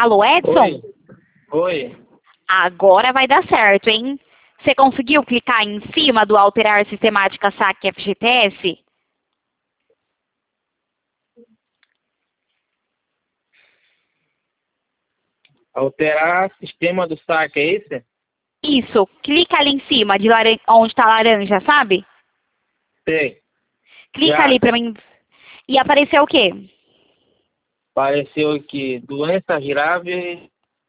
Alô, Edson? Oi. Oi. Agora vai dar certo, hein? Você conseguiu clicar em cima do alterar sistemática saque FGTS? Alterar sistema do saque, é isso? Isso, clica ali em cima, de onde está laranja, sabe? Sei. Clica Já ali pra mim. E apareceu o quê? apareceu aqui doenças graves.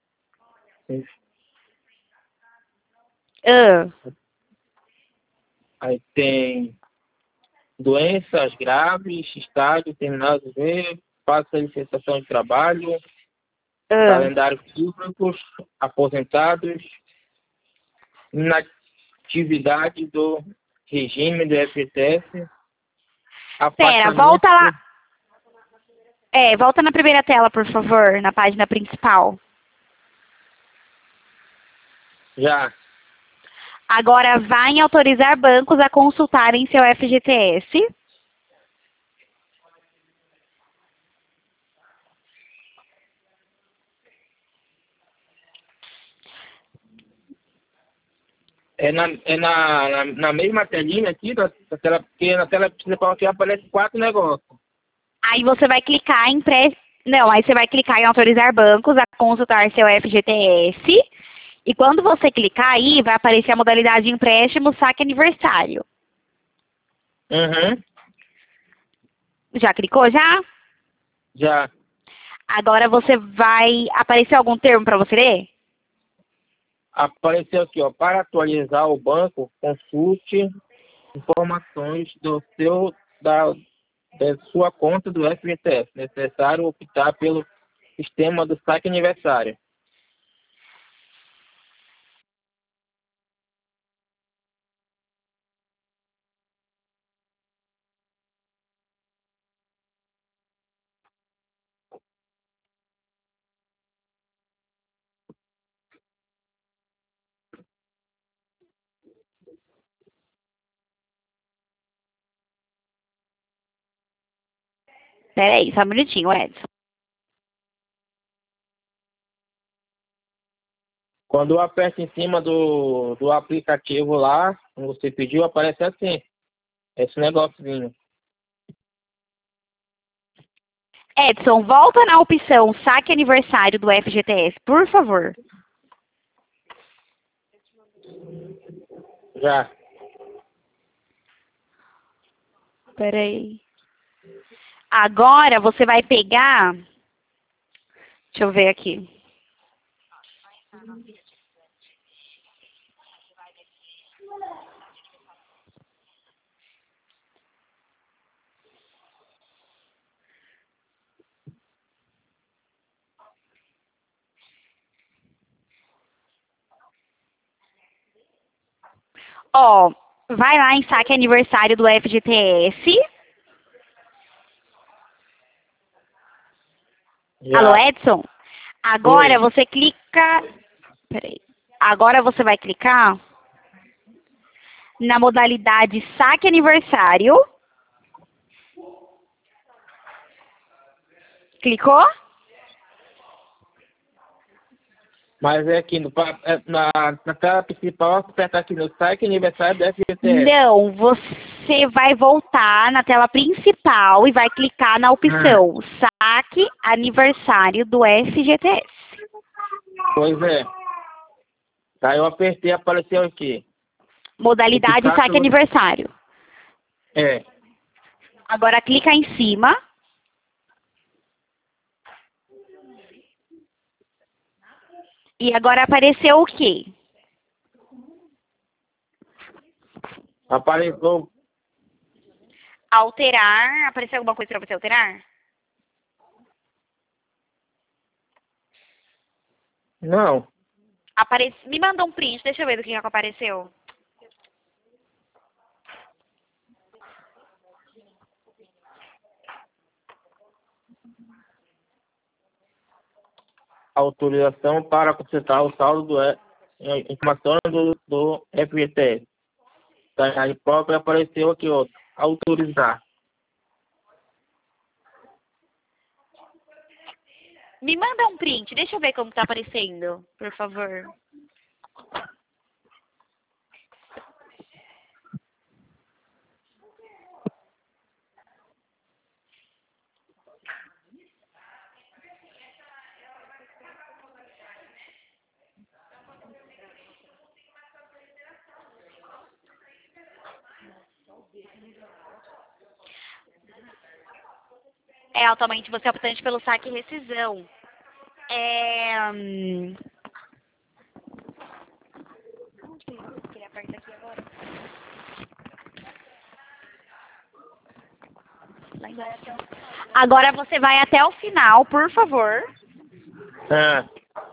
Ah, Aí tem doenças graves, estágio terminado de passa licenciação de trabalho, ah. calendário públicos, aposentados, inatividade do regime do FGTS, Pera, afastamento. volta lá. Volta na primeira tela, por favor, na página principal. Já. Agora vai em autorizar bancos a consultarem seu FGTS. Na mesma telinha aqui, da tela, porque na tela principal aqui aparece 4 negócios. Aí você vai clicar em Não, aí você vai clicar em autorizar bancos a consultar seu FGTS. E quando você clicar aí, vai aparecer a modalidade de empréstimo saque aniversário. Uhum. Já clicou já? Já. Agora você vai aparecer algum termo para você ler? Apareceu aqui, ó, para atualizar o banco, consulte informações da sua conta do FGTS. Necessário optar pelo sistema do saque aniversário. Pera aí, só um minutinho, Edson. Quando eu aperto em cima do aplicativo lá, como você pediu, aparece assim, esse negóciozinho. Edson, volta na opção saque aniversário do FGTS, por favor. Já. Pera aí. Agora você vai pegar... Deixa eu ver aqui. Ó, vai lá em saque aniversário do FGTS. Alô, Já. Edson? Agora Oi. você clica... Peraí. Agora você vai clicar na modalidade saque aniversário. Clicou? Mas é aqui na tela principal, apertar aqui no site aniversário do FGTS. Não, você vai voltar na tela principal e vai clicar na opção saque aniversário do FGTS. Pois é. Aí eu apertei e apareceu aqui. Modalidade Optar saque pelo... aniversário. É. Agora clica em cima. E agora apareceu o quê? Apareceu. Alterar. Apareceu alguma coisa para você alterar? Não. Me manda um print, deixa eu ver do que apareceu. Autorização para consultar o saldo informação do FGTS. Aí próprio apareceu aqui, ó. Autorizar. Me manda um print, deixa eu ver como tá aparecendo, por favor. Atualmente você é optante pelo saque e rescisão. Que ele aperta aqui agora? Lá embaixo. Agora você vai até o final, por favor. Ah,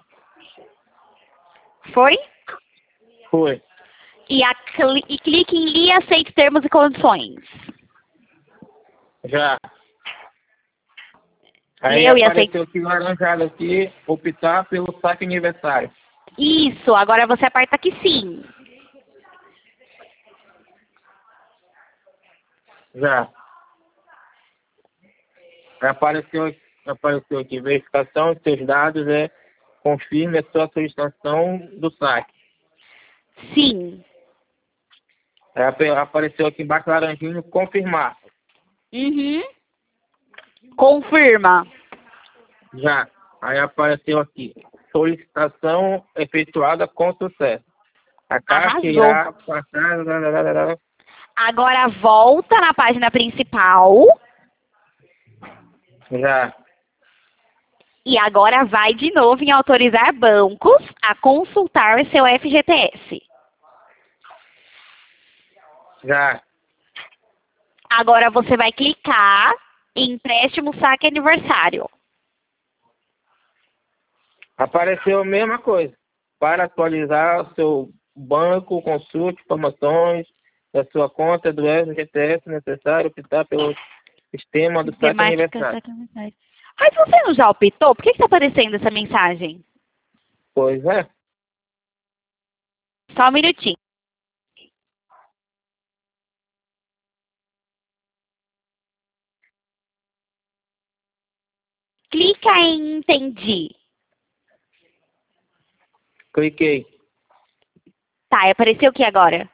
Foi? foi. E clique em li aceite termos e condições. Já. Aí Leu e aceite. apareceu aqui laranjado aqui, optar pelo saque aniversário. Isso, agora você aperta aqui sim. Já. Apareceu aqui, verificação de seus dados, confirme a sua solicitação do saque. Sim. Aí apareceu aqui embaixo laranjinho, confirmar. Uhum. Confirma. Já. Aí apareceu aqui, solicitação efetuada com sucesso. A caixa Arrasou. irá passar... Agora volta na página principal. Já. E agora vai de novo em autorizar bancos a consultar seu FGTS. Já. Agora você vai clicar em empréstimo saque aniversário. Apareceu a mesma coisa. Para atualizar o seu banco, consulte informações da sua conta do FGTS necessário optar pelo sistema do saque aniversário. Saque aniversário. Mas você não já optou? Por que está aparecendo essa mensagem? Pois é. Só um minutinho. Clica em entendi. Cliquei. Tá, e apareceu o que agora?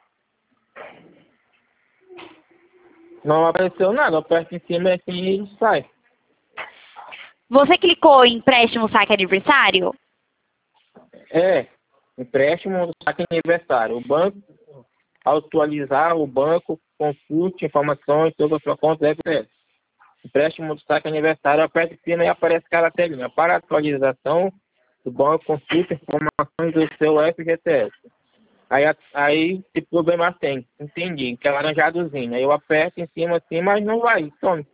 Não apareceu nada. Aperta em cima assim e sai. Você clicou em empréstimo saque aniversário? Empréstimo do saque aniversário. O banco, atualizar o banco, consulte informações sobre a sua conta do FGTS. Empréstimo do saque aniversário, aperta em cima e aparece aquela telinha. Para atualização do banco, consulte informações do seu FGTS. Aí que problema tem? Entendi, que é laranjadozinho. Aí eu aperto em cima assim, mas não vai, some.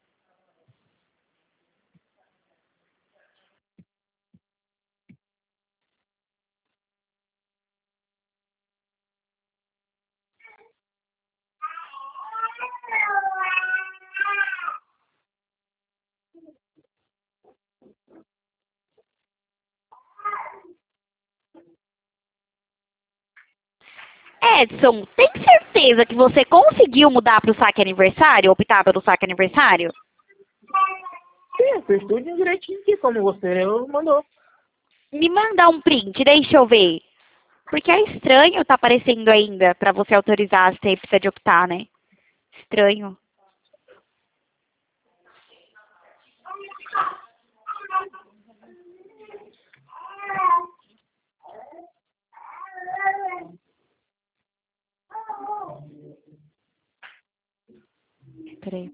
Edson, tem certeza que você conseguiu mudar para o saque aniversário, optar pelo saque aniversário? Sim, fez tudo direitinho aqui, como você mandou. Me manda um print, deixa eu ver. Porque é estranho tá aparecendo ainda para você autorizar, você precisa de optar, né? Estranho. Peraí.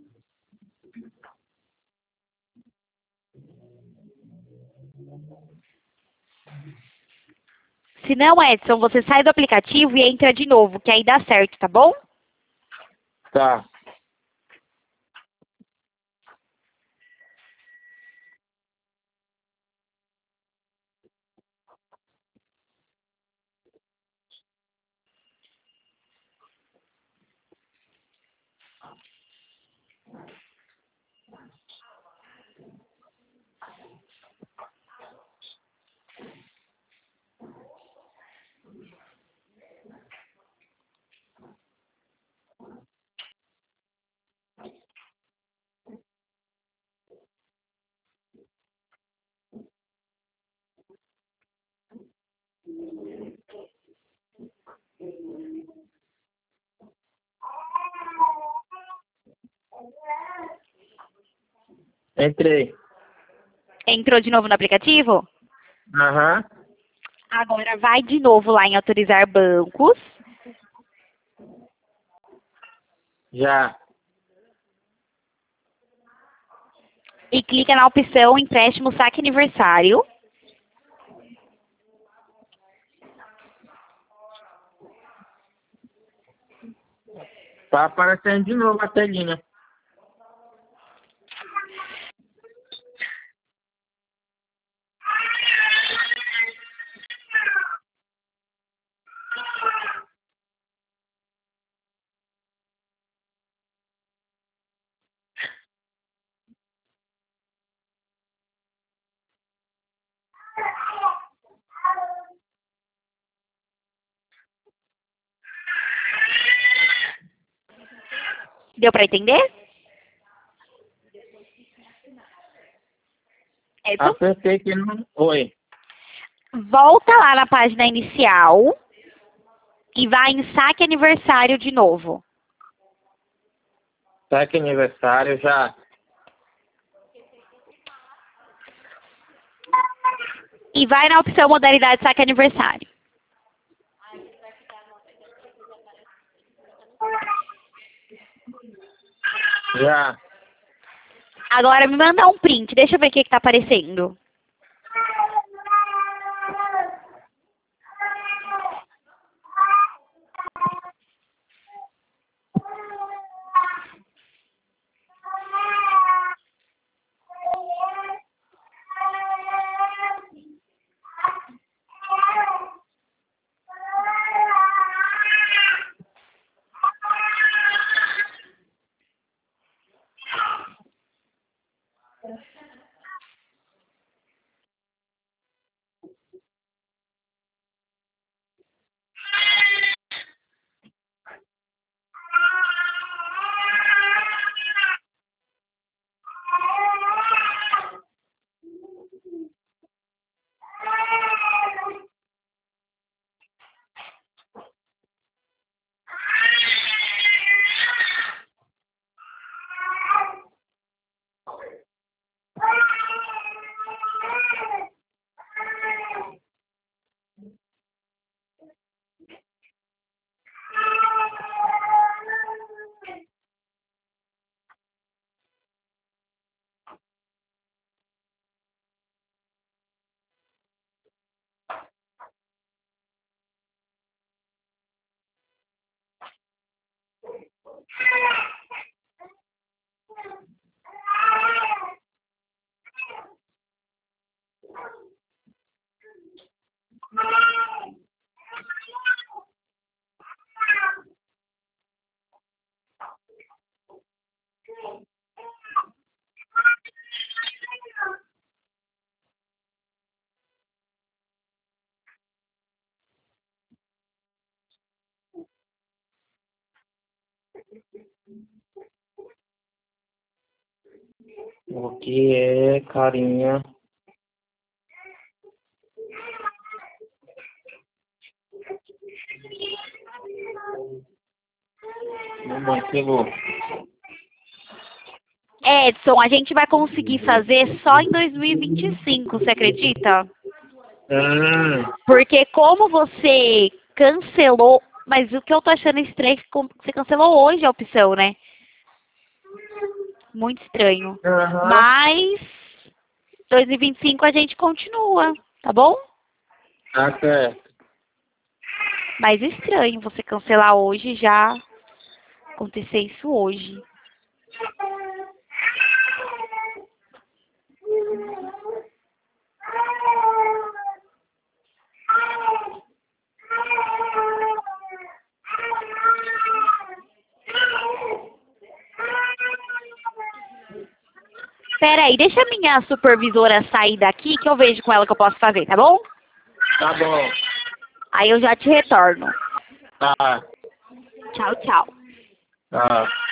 Se não, Edson, você sai do aplicativo e entra de novo, que aí dá certo, tá bom? Tá. Entrei. Entrou de novo no aplicativo? Aham. Agora vai de novo lá em autorizar bancos. Já. E clica na opção empréstimo saque aniversário. Tá aparecendo de novo a telinha. Deu para entender? Edson? Apertei que não. Oi. Volta lá na página inicial e vai em saque aniversário de novo. Saque aniversário já. E vai na opção modalidade saque aniversário. Já. Agora me manda um print, deixa eu ver o que está aparecendo. O que é, carinha? Mamãe chegou. Edson, a gente vai conseguir fazer só em 2025, você acredita? Porque como você cancelou, mas o que eu tô achando estranho é que você cancelou hoje a opção, né? Muito estranho. Aham. Mas 2025 a gente continua, tá bom? Tá certo. Mas estranho você cancelar hoje e já acontecer isso hoje. Pera aí, deixa a minha supervisora sair daqui que eu vejo com ela o que eu posso fazer, tá bom? Tá bom. Aí eu já te retorno. Tá. Tchau, tchau. Tá.